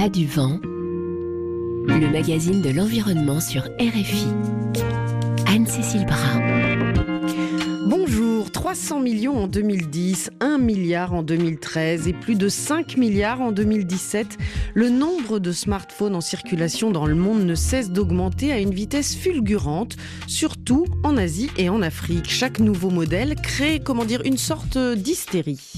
pas du vent, le magazine de l'environnement sur RFI. Anne-Cécile Brun. Bonjour, 300 millions en 2010, 1 milliard en 2013 et plus de 5 milliards en 2017. Le nombre de smartphones en circulation dans le monde ne cesse d'augmenter à une vitesse fulgurante, surtout en Asie et en Afrique. Chaque nouveau modèle crée, une sorte d'hystérie.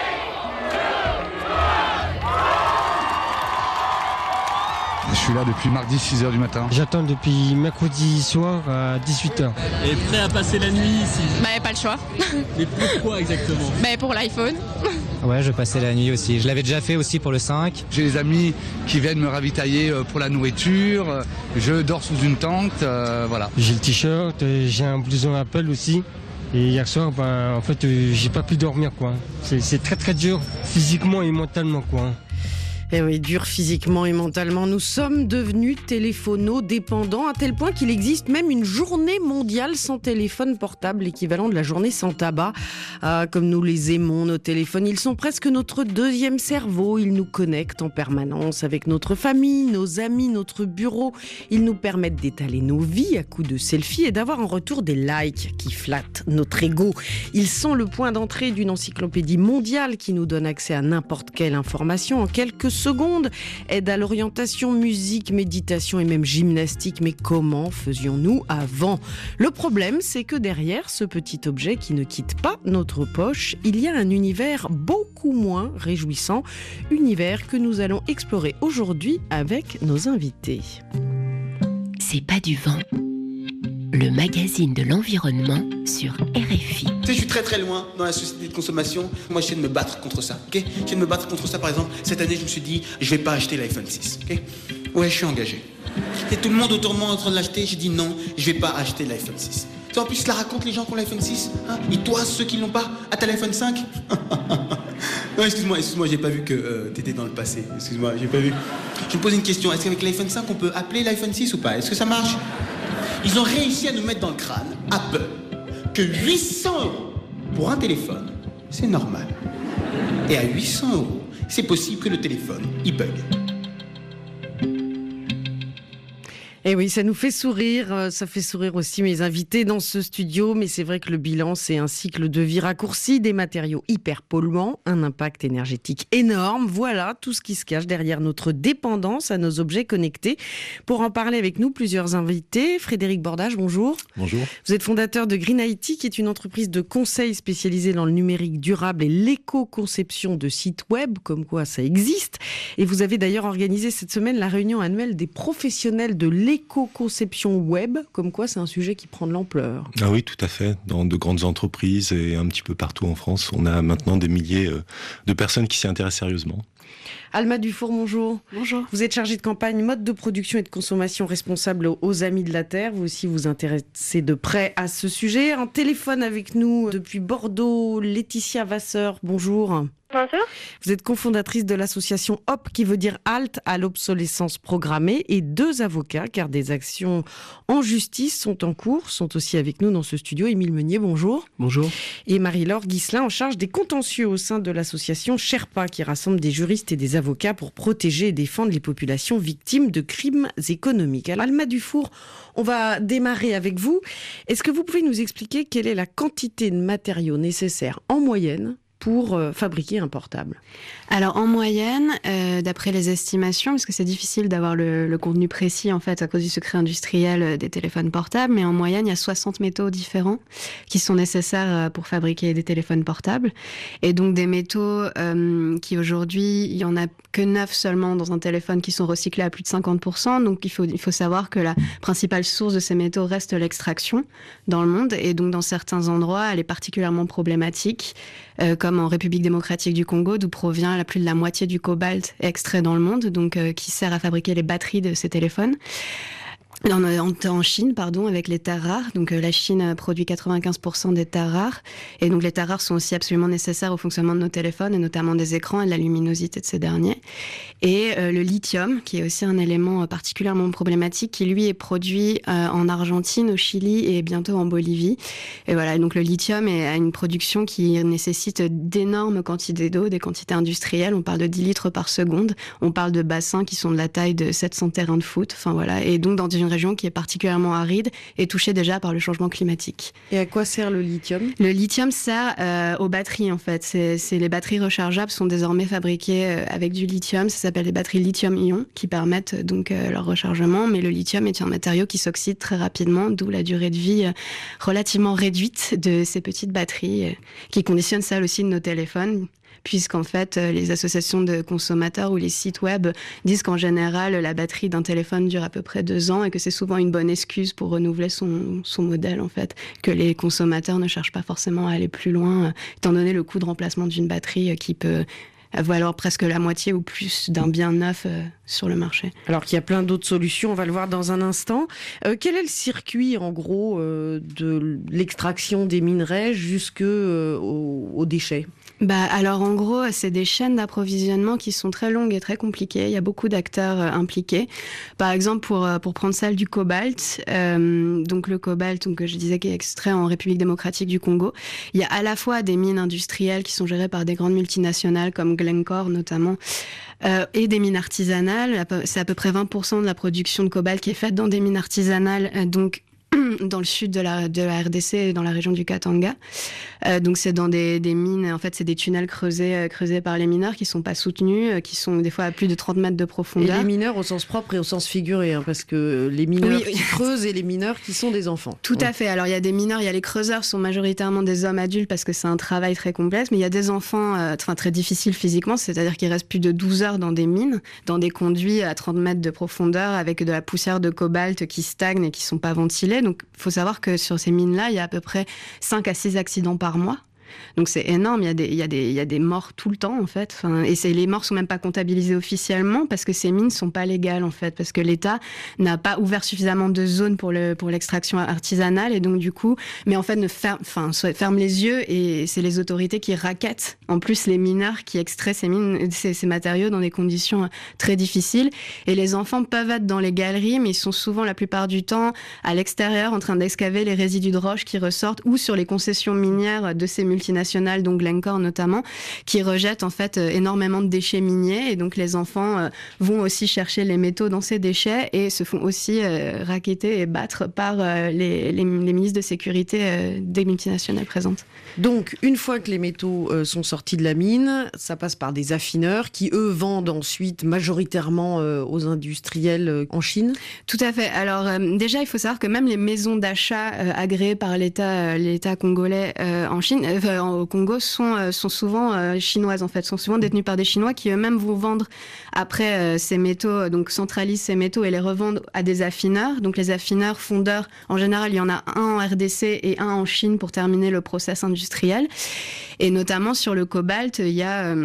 Je suis là depuis mardi 6h du matin. J'attends depuis mercredi soir à 18h. Et prêt à passer la nuit ici? Pas le choix. Mais pourquoi exactement? Pour l'iPhone. Ouais, je passais la nuit aussi. Je l'avais déjà fait aussi pour le 5. J'ai des amis qui viennent me ravitailler pour la nourriture. Je dors sous une tente, voilà. J'ai le t-shirt, j'ai un blouson Apple aussi. Et hier soir, j'ai pas pu dormir, quoi. C'est très très dur physiquement et mentalement, quoi. Eh oui, dur physiquement et mentalement. Nous sommes devenus téléphonodépendants à tel point qu'il existe même une journée mondiale sans téléphone portable, l'équivalent de la journée sans tabac. Ah, comme nous les aimons, nos téléphones. Ils sont presque notre deuxième cerveau. Ils nous connectent en permanence avec notre famille, nos amis, notre bureau. Ils nous permettent d'étaler nos vies à coups de selfies et d'avoir en retour des likes qui flattent notre ego. Ils sont le point d'entrée d'une encyclopédie mondiale qui nous donne accès à n'importe quelle information en quelques secondes, aide à l'orientation, musique, méditation et même gymnastique. Mais comment faisions-nous avant? Le problème, c'est que derrière ce petit objet qui ne quitte pas notre poche, il y a un univers beaucoup moins réjouissant, univers que nous allons explorer aujourd'hui avec nos invités. C'est pas du vent, le magazine de l'environnement sur RFI. Tu sais, je suis très très loin dans la société de consommation. Moi, j'essaie de me battre contre ça, ok? J'essaie de me battre contre ça, par exemple. Cette année, je me suis dit, je vais pas acheter l'iPhone 6, ok? Ouais, je suis engagé. Et tout le monde autour de moi est en train de l'acheter. J'ai dit non, je vais pas acheter l'iPhone 6. Tu sais, en plus, cela raconte les gens qui ont l'iPhone 6, hein? Ils toisent ceux qui l'ont pas. Ah, t'as l'iPhone 5? Non, excuse-moi, j'ai pas vu que t'étais dans le passé. Excuse-moi, j'ai pas vu. Je me pose une question. Est-ce qu'avec l'iPhone 5, on peut appeler l'iPhone 6 ou pas? Est-ce que ça marche? Ils ont réussi à nous mettre dans le crâne, Apple, que 800 € pour un téléphone, c'est normal. Et à 800 €, c'est possible que le téléphone, il bug. Et oui, ça nous fait sourire, ça fait sourire aussi mes invités dans ce studio, mais c'est vrai que le bilan, c'est un cycle de vie raccourci, des matériaux hyper polluants, un impact énergétique énorme. Voilà tout ce qui se cache derrière notre dépendance à nos objets connectés. Pour en parler avec nous, plusieurs invités. Frédéric Bordage, bonjour. Bonjour. Vous êtes fondateur de Green IT, qui est une entreprise de conseil spécialisée dans le numérique durable et l'éco-conception de sites web, comme quoi ça existe. Et vous avez d'ailleurs organisé cette semaine la réunion annuelle des professionnels de l'éco-conception web, comme quoi c'est un sujet qui prend de l'ampleur. Ah oui, tout à fait. Dans de grandes entreprises et un petit peu partout en France, on a maintenant des milliers de personnes qui s'y intéressent sérieusement. Alma Dufour, bonjour. Bonjour. Vous êtes chargée de campagne mode de production et de consommation responsable aux Amis de la Terre. Vous aussi vous intéressez de près à ce sujet. En téléphone avec nous depuis Bordeaux, Laetitia Vasseur, bonjour. Bonjour. Vous êtes cofondatrice de l'association HOP, qui veut dire halte à l'obsolescence programmée, et 2 avocats, car des actions en justice sont en cours, sont aussi avec nous dans ce studio. Émile Meunier, bonjour. Bonjour. Et Marie-Laure Guisselin, en charge des contentieux au sein de l'association Sherpa, qui rassemble des juristes et des avocats pour protéger et défendre les populations victimes de crimes économiques. Alors, Alma Dufour, on va démarrer avec vous. Est-ce que vous pouvez nous expliquer quelle est la quantité de matériaux nécessaires en moyenne pour fabriquer un portable? Alors en moyenne, d'après les estimations, parce que c'est difficile d'avoir le contenu précis en fait à cause du secret industriel des téléphones portables, mais en moyenne il y a 60 métaux différents qui sont nécessaires pour fabriquer des téléphones portables. Et donc des métaux qui aujourd'hui, il y en a que 9 seulement dans un téléphone qui sont recyclés à plus de 50%. Donc il faut savoir que la principale source de ces métaux reste l'extraction dans le monde. Et donc dans certains endroits, elle est particulièrement problématique, comme en République démocratique du Congo, d'où provient plus de la moitié du cobalt extrait dans le monde, donc qui sert à fabriquer les batteries de ces téléphones. En Chine, avec les terres rares. Donc la Chine produit 95% des terres rares. Et donc les terres rares sont aussi absolument nécessaires au fonctionnement de nos téléphones, et notamment des écrans et de la luminosité de ces derniers. Et le lithium, qui est aussi un élément particulièrement problématique, qui lui est produit en Argentine, au Chili et bientôt en Bolivie. Et voilà, donc le lithium a une production qui nécessite d'énormes quantités d'eau, des quantités industrielles. On parle de 10 litres par seconde. On parle de bassins qui sont de la taille de 700 terrains de foot. Enfin voilà. Et donc dans une région qui est particulièrement aride et touchée déjà par le changement climatique. Et à quoi sert le lithium ? Le lithium sert aux batteries en fait. C'est les batteries rechargeables sont désormais fabriquées avec du lithium. Ça s'appelle les batteries lithium-ion qui permettent donc leur rechargement. Mais le lithium est un matériau qui s'oxyde très rapidement, d'où la durée de vie relativement réduite de ces petites batteries qui conditionnent celle aussi de nos téléphones. Puisqu'en fait, les associations de consommateurs ou les sites web disent qu'en général, la batterie d'un téléphone dure à peu près 2 ans et que c'est souvent une bonne excuse pour renouveler son modèle, en fait. Que les consommateurs ne cherchent pas forcément à aller plus loin, étant donné le coût de remplacement d'une batterie qui peut valoir presque la moitié ou plus d'un bien neuf sur le marché. Alors qu'il y a plein d'autres solutions, on va le voir dans un instant. Quel est le circuit, en gros, de l'extraction des minerais jusqu'aux déchets ? Alors en gros, c'est des chaînes d'approvisionnement qui sont très longues et très compliquées. Il y a beaucoup d'acteurs impliqués. Par exemple, pour prendre celle du cobalt, donc le cobalt, donc je disais qui est extrait en République démocratique du Congo, il y a à la fois des mines industrielles qui sont gérées par des grandes multinationales comme Glencore notamment, et des mines artisanales. C'est à peu près 20% de la production de cobalt qui est faite dans des mines artisanales, donc dans le sud de la RDC, dans la région du Katanga. Donc c'est dans des mines, en fait c'est des tunnels creusés par les mineurs qui sont pas soutenus, qui sont des fois à plus de 30 mètres de profondeur. Et les mineurs au sens propre et au sens figuré, parce que les mineurs qui creusent et les mineurs qui sont des enfants. Tout à fait. Alors il y a des mineurs, il y a les creuseurs sont majoritairement des hommes adultes parce que c'est un travail très complexe, mais il y a des enfants très difficiles physiquement, c'est-à-dire qu'ils restent plus de 12 heures dans des mines, dans des conduits à 30 mètres de profondeur avec de la poussière de cobalt qui stagne et qui sont pas ventilés. Donc il faut savoir que sur ces mines-là, il y a à peu près 5 à 6 accidents par mois. Donc c'est énorme, il y a des morts tout le temps en fait. Et les morts sont même pas comptabilisées officiellement parce que ces mines sont pas légales en fait, parce que l'État n'a pas ouvert suffisamment de zones pour l'extraction artisanale et donc du coup, mais en fait ferme les yeux et c'est les autorités qui rackettent en plus les mineurs qui extraient ces matériaux dans des conditions très difficiles. Et les enfants peuvent être dans les galeries, mais ils sont souvent la plupart du temps à l'extérieur en train d'excaver les résidus de roches qui ressortent ou sur les concessions minières de ces multinationales, donc Glencore notamment, qui rejettent en fait énormément de déchets miniers et donc les enfants vont aussi chercher les métaux dans ces déchets et se font aussi racketter et battre par les ministres de sécurité des multinationales présentes. Donc une fois que les métaux sont sortis de la mine, ça passe par des affineurs qui eux vendent ensuite majoritairement aux industriels en Chine. Tout à fait. Alors déjà il faut savoir que même les maisons d'achat agréées par l'État congolais en Chine, au Congo sont souvent chinoises en fait, sont souvent détenues par des Chinois qui eux-mêmes vont vendre après ces métaux, donc centralisent ces métaux et les revendent à des affineurs. Donc les affineurs fondeurs, en général il y en a un en RDC et un en Chine pour terminer le process industriel. Et notamment sur le cobalt, il y a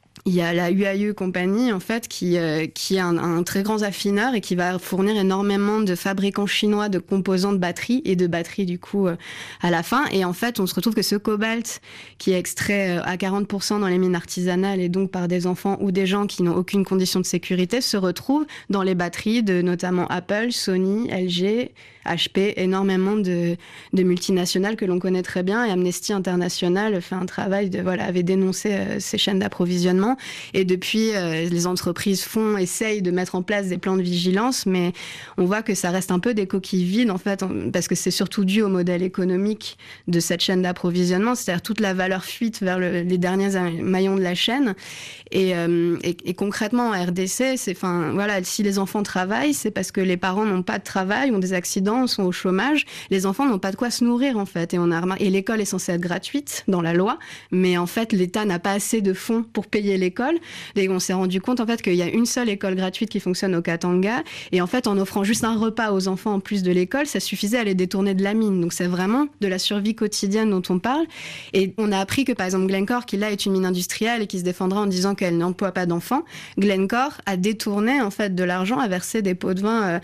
la UAE Company en fait qui est un très grand affineur et qui va fournir énormément de fabricants chinois de composants de batteries et de batteries du coup à la fin. Et en fait, on se retrouve que ce cobalt qui est extrait à 40% dans les mines artisanales et donc par des enfants ou des gens qui n'ont aucune condition de sécurité se retrouve dans les batteries de notamment Apple, Sony, LG, HP, énormément de multinationales que l'on connaît très bien. Et Amnesty International fait un travail avait dénoncé ces chaînes d'approvisionnement. Et depuis, les entreprises essayent de mettre en place des plans de vigilance, mais on voit que ça reste un peu des coquilles vides, en fait, parce que c'est surtout dû au modèle économique de cette chaîne d'approvisionnement, c'est-à-dire toute la valeur fuite vers les derniers maillons de la chaîne. Et concrètement, en RDC, si les enfants travaillent, c'est parce que les parents n'ont pas de travail, ont des accidents, sont au chômage. Les enfants n'ont pas de quoi se nourrir, en fait. Et l'école est censée être gratuite dans la loi, mais en fait, l'État n'a pas assez de fonds pour payer l'école. Et on s'est rendu compte, en fait, qu'il y a une seule école gratuite qui fonctionne au Katanga. Et en fait, en offrant juste un repas aux enfants en plus de l'école, ça suffisait à les détourner de la mine. Donc, c'est vraiment de la survie quotidienne dont on parle. Et on a appris que, par exemple, Glencore, qui là est une mine industrielle et qui se défendra en disant qu'elle n'emploie pas d'enfants, Glencore a détourné, en fait, de l'argent, a versé des pots de vin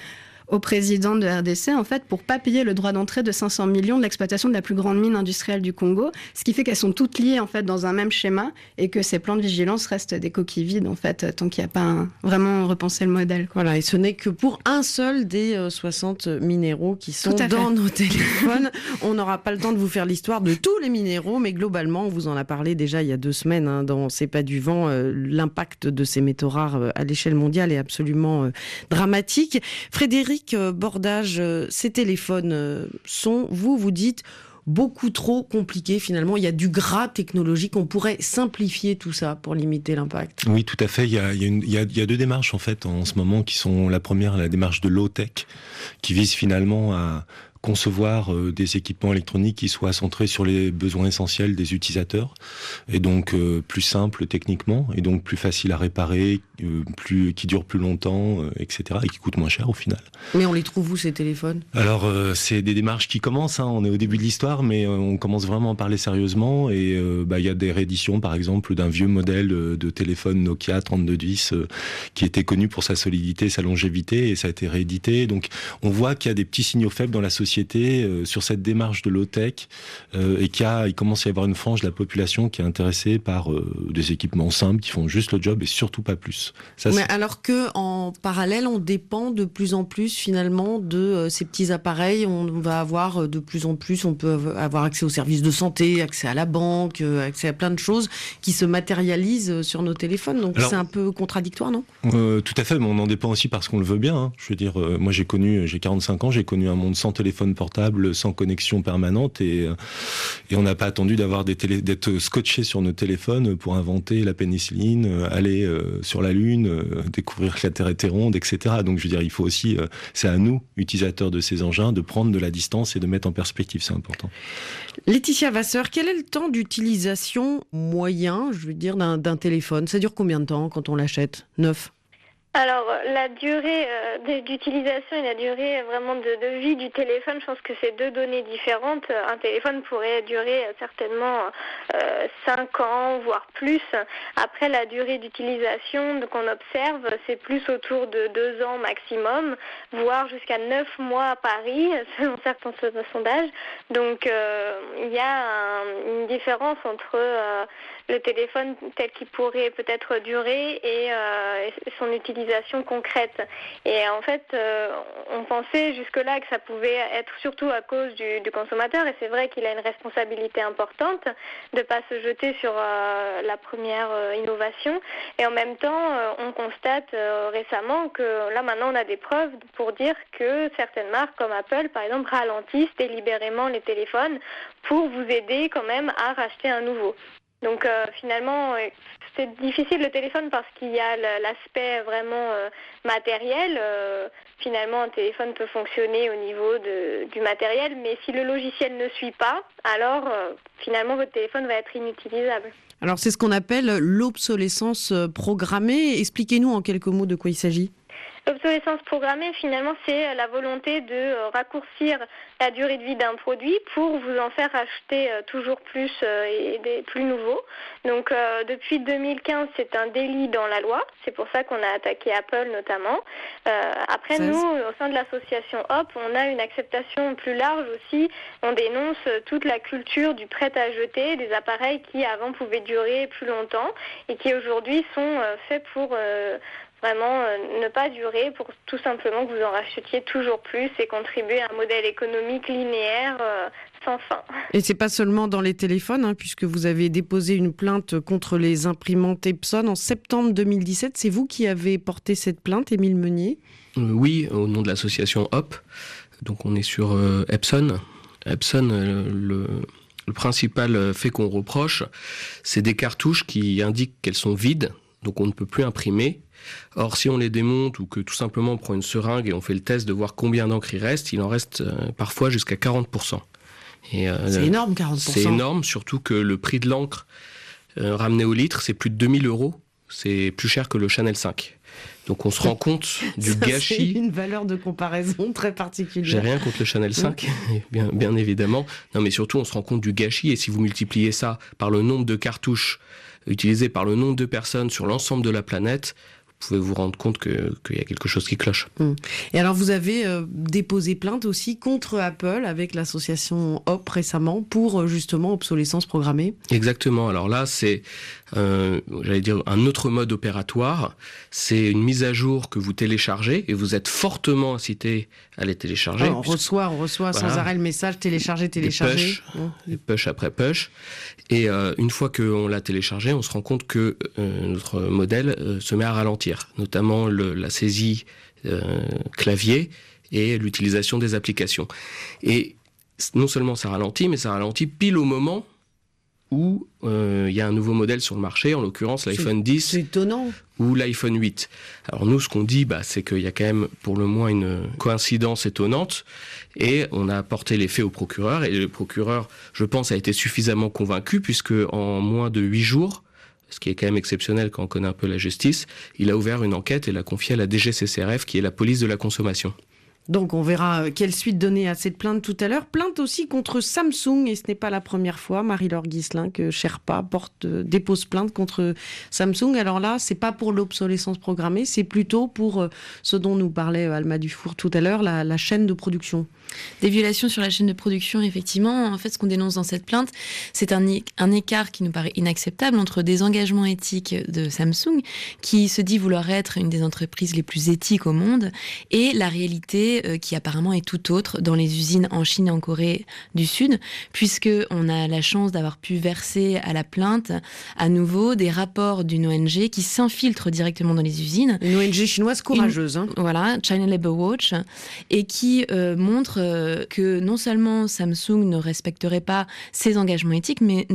au président de RDC, en fait, pour pas payer le droit d'entrée de 500 millions de l'exploitation de la plus grande mine industrielle du Congo, ce qui fait qu'elles sont toutes liées, en fait, dans un même schéma, et que ces plans de vigilance restent des coquilles vides, en fait, tant qu'il n'y a pas vraiment repensé le modèle. Voilà, et ce n'est que pour un seul des 60 minéraux qui sont dans nos téléphones. On n'aura pas le temps de vous faire l'histoire de tous les minéraux, mais globalement, on vous en a parlé déjà il y a 2 semaines, dans C'est pas du vent. L'impact de ces métaux rares à l'échelle mondiale est absolument dramatique. Frédéric Bordage, ces téléphones sont, vous dites, beaucoup trop compliqués finalement. Il y a du gras technologique. On pourrait simplifier tout ça pour limiter l'impact. Oui, tout à fait. Il y a 2 démarches en fait en ce moment qui sont la première, la démarche de low-tech, qui vise finalement à concevoir des équipements électroniques qui soient centrés sur les besoins essentiels des utilisateurs, et donc plus simples techniquement, et donc plus faciles à réparer, qui durent plus longtemps, etc., et qui coûtent moins cher au final. Mais on les trouve où, ces téléphones ? Alors, c'est des démarches qui commencent, on est au début de l'histoire, mais on commence vraiment à en parler sérieusement, et y a des rééditions, par exemple, d'un vieux modèle de téléphone Nokia 3210, qui était connu pour sa solidité, sa longévité, et ça a été réédité. Donc, on voit qu'il y a des petits signaux faibles dans la société sur cette démarche de low-tech, et il commence à y avoir une frange de la population qui est intéressée par des équipements simples qui font juste le job et surtout pas plus. Mais alors que en parallèle, on dépend de plus en plus finalement de ces petits appareils. On va avoir de plus en plus, on peut avoir accès aux services de santé, accès à la banque, accès à plein de choses qui se matérialisent sur nos téléphones. Donc c'est un peu contradictoire, non ? Tout à fait, mais on en dépend aussi parce qu'on le veut bien. Je veux dire, moi j'ai 45 ans, j'ai connu un monde sans téléphone portable, sans connexion permanente, et on n'a pas attendu d'être scotché sur nos téléphones pour inventer la pénicilline, aller sur la Lune, découvrir que la Terre était ronde, etc. Donc je veux dire, il faut aussi, c'est à nous, utilisateurs de ces engins, de prendre de la distance et de mettre en perspective, c'est important. Laetitia Vasseur, quel est le temps d'utilisation moyen, je veux dire, d'un téléphone ? Ça dure combien de temps quand on l'achète neuf ? Alors, la durée d'utilisation et la durée vraiment de vie du téléphone, je pense que c'est 2 données différentes. Un téléphone pourrait durer certainement 5 ans, voire plus. Après, la durée d'utilisation qu'on observe, c'est plus autour de 2 ans maximum, voire jusqu'à 9 mois à Paris, selon certains sondages. Donc, il y a une différence entre le téléphone tel qu'il pourrait peut-être durer et son utilisation concrète. Et en fait, on pensait jusque-là que ça pouvait être surtout à cause du consommateur, et c'est vrai qu'il a une responsabilité importante de ne pas se jeter sur la première innovation. Et en même temps, on constate récemment que là maintenant on a des preuves pour dire que certaines marques comme Apple, par exemple, ralentissent délibérément les téléphones pour vous aider quand même à racheter un nouveau. Donc finalement, c'est difficile le téléphone parce qu'il y a l'aspect vraiment matériel. Finalement, un téléphone peut fonctionner au niveau du matériel, mais si le logiciel ne suit pas, alors finalement votre téléphone va être inutilisable. Alors c'est ce qu'on appelle l'obsolescence programmée. Expliquez-nous en quelques mots de quoi il s'agit. L'obsolescence programmée, finalement, c'est la volonté de raccourcir la durée de vie d'un produit pour vous en faire acheter toujours plus et des plus nouveaux. Donc, depuis 2015, c'est un délit dans la loi. C'est pour ça qu'on a attaqué Apple, notamment. Après, nous, au sein de l'association HOP, on a une acceptation plus large aussi. On dénonce toute la culture du prêt à jeter, des appareils qui, avant, pouvaient durer plus longtemps et qui, aujourd'hui, sont faits pour vraiment ne pas durer, pour tout simplement que vous en rachetiez toujours plus et contribuer à un modèle économique linéaire sans fin. Et c'est pas seulement dans les téléphones, puisque vous avez déposé une plainte contre les imprimantes Epson en septembre 2017. C'est vous qui avez porté cette plainte, Émile Meunier ? Oui, au nom de l'association HOP. Donc on est sur Epson. Epson, le principal fait qu'on reproche, c'est des cartouches qui indiquent qu'elles sont vides, donc on ne peut plus imprimer. Or, si on les démonte ou que tout simplement on prend une seringue et on fait le test de voir combien d'encre il en reste parfois jusqu'à 40%. Et, c'est énorme, 40%. C'est énorme, surtout que le prix de l'encre ramené au litre, c'est plus de 2 000 €. C'est plus cher que le Chanel 5. Donc on se rend compte du gâchis. C'est une valeur de comparaison très particulière. J'ai rien contre le Chanel 5, bien évidemment. Non, mais surtout on se rend compte du gâchis, et si vous multipliez ça par le nombre de cartouches utilisées par le nombre de personnes sur l'ensemble de la planète, pouvez vous rendre compte qu'il y a quelque chose qui cloche. Et alors vous avez déposé plainte aussi contre Apple avec l'association Hop récemment pour justement obsolescence programmée. Exactement. Alors là, c'est j'allais dire un autre mode opératoire. C'est une mise à jour que vous téléchargez et vous êtes fortement incité à les télécharger. On reçoit voilà, sans arrêt le message télécharger. Des push après push. Et une fois qu'on l'a téléchargé, on se rend compte que notre modèle se met à ralentir, notamment la saisie clavier et l'utilisation des applications. Et non seulement ça ralentit, mais ça ralentit pile au moment où il y a un nouveau modèle sur le marché, en l'occurrence l'iPhone 10 c'est étonnant. Ou l'iPhone 8. Alors nous, ce qu'on dit, c'est qu'il y a quand même pour le moins une coïncidence étonnante, et on a apporté les faits au procureur, et le procureur, je pense, a été suffisamment convaincu, puisque en moins de 8 jours, ce qui est quand même exceptionnel quand on connaît un peu la justice, il a ouvert une enquête et l'a confiée à la DGCCRF, qui est la police de la consommation. Donc on verra quelle suite donner à cette plainte tout à l'heure. Plainte aussi contre Samsung, et ce n'est pas la première fois, Marie-Laure Ghislain, que Sherpa dépose plainte contre Samsung. Alors là, c'est pas pour l'obsolescence programmée, c'est plutôt pour ce dont nous parlait Alma Dufour tout à l'heure, la chaîne de production. Des violations sur la chaîne de production, effectivement. En fait, ce qu'on dénonce dans cette plainte, c'est un écart qui nous paraît inacceptable entre des engagements éthiques de Samsung, qui se dit vouloir être une des entreprises les plus éthiques au monde, et la réalité qui apparemment est tout autre dans les usines en Chine et en Corée du Sud, puisqu'on a la chance d'avoir pu verser à la plainte à nouveau des rapports d'une ONG qui s'infiltre directement dans les usines. Une ONG chinoise courageuse. Voilà, China Labour Watch, et qui montre que non seulement Samsung ne respecterait pas ses engagements éthiques, mais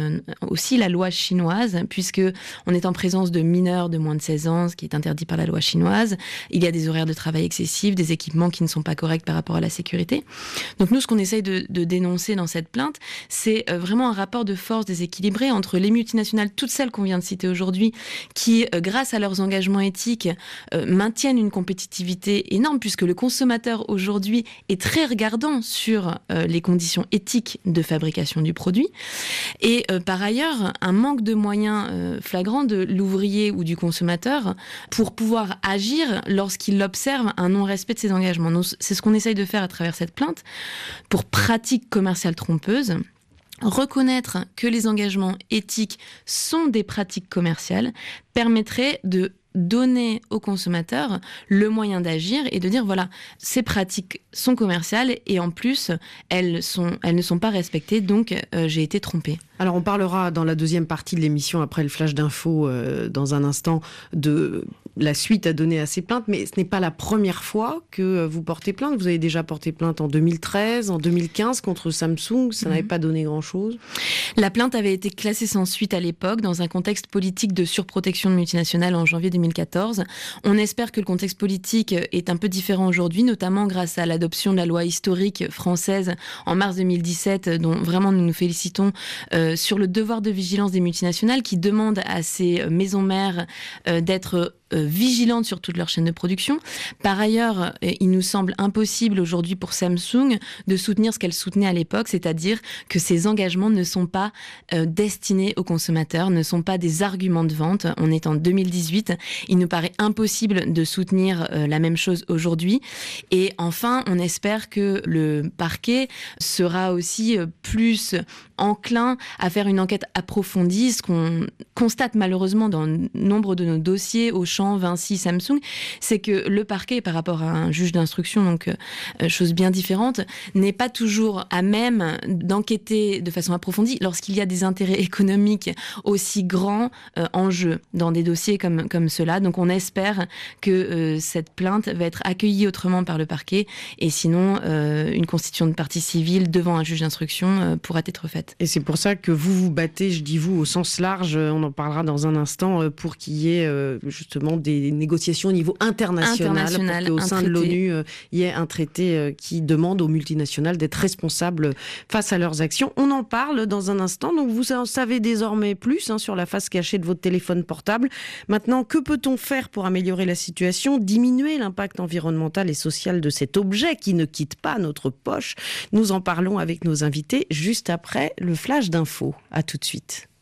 aussi la loi chinoise, puisque on est en présence de mineurs de moins de 16 ans, ce qui est interdit par la loi chinoise. Il y a des horaires de travail excessifs, des équipements qui ne sont pas corrects par rapport à la sécurité. Donc nous, ce qu'on essaye de dénoncer dans cette plainte, c'est vraiment un rapport de force déséquilibré entre les multinationales, toutes celles qu'on vient de citer aujourd'hui, qui, grâce à leurs engagements éthiques, maintiennent une compétitivité énorme, puisque le consommateur aujourd'hui est très regardant sur les conditions éthiques de fabrication du produit. Et par ailleurs, un manque de moyens flagrant de l'ouvrier ou du consommateur pour pouvoir agir lorsqu'il observe un non-respect de ses engagements. Donc, c'est ce qu'on essaye de faire à travers cette plainte pour pratiques commerciales trompeuses. Reconnaître que les engagements éthiques sont des pratiques commerciales permettrait de donner aux consommateurs le moyen d'agir et de dire voilà, ces pratiques sont commerciales et en plus elles ne sont pas respectées, donc j'ai été trompée. Alors on parlera dans la deuxième partie de l'émission, après le flash d'info dans un instant, de la suite à donner à ces plaintes, mais ce n'est pas la première fois que vous portez plainte. Vous avez déjà porté plainte en 2013, en 2015 contre Samsung, ça n'avait pas donné grand-chose. La plainte avait été classée sans suite à l'époque dans un contexte politique de surprotection de multinationales en janvier 2014. On espère que le contexte politique est un peu différent aujourd'hui, notamment grâce à l'adoption de la loi historique française en mars 2017, dont vraiment nous nous félicitons, sur le devoir de vigilance des multinationales qui demande à ces maisons mères d'être vigilantes sur toute leur chaîne de production. Par ailleurs, il nous semble impossible aujourd'hui pour Samsung de soutenir ce qu'elle soutenait à l'époque, c'est-à-dire que ces engagements ne sont pas destinés aux consommateurs, ne sont pas des arguments de vente. On est en 2018, il nous paraît impossible de soutenir la même chose aujourd'hui. Et enfin, on espère que le parquet sera aussi plus enclin à faire une enquête approfondie. Ce qu'on constate malheureusement dans nombre de nos dossiers, Auchan, Vinci, Samsung, c'est que le parquet, par rapport à un juge d'instruction, donc chose bien différente, n'est pas toujours à même d'enquêter de façon approfondie lorsqu'il y a des intérêts économiques aussi grands en jeu dans des dossiers comme ceux-là. Donc on espère que cette plainte va être accueillie autrement par le parquet et sinon une constitution de partie civile devant un juge d'instruction pourra être faite. Et c'est pour ça que vous vous battez, je dis vous, au sens large, on en parlera dans un instant, pour qu'il y ait justement des négociations au niveau international pour qu'au sein de l'ONU, il y ait un traité qui demande aux multinationales d'être responsables face à leurs actions. On en parle dans un instant, donc vous en savez désormais plus sur la face cachée de votre téléphone portable. Maintenant, que peut-on faire pour améliorer la situation, diminuer l'impact environnemental et social de cet objet qui ne quitte pas notre poche? Nous en parlons avec nos invités juste après le flash d'info. À tout de suite.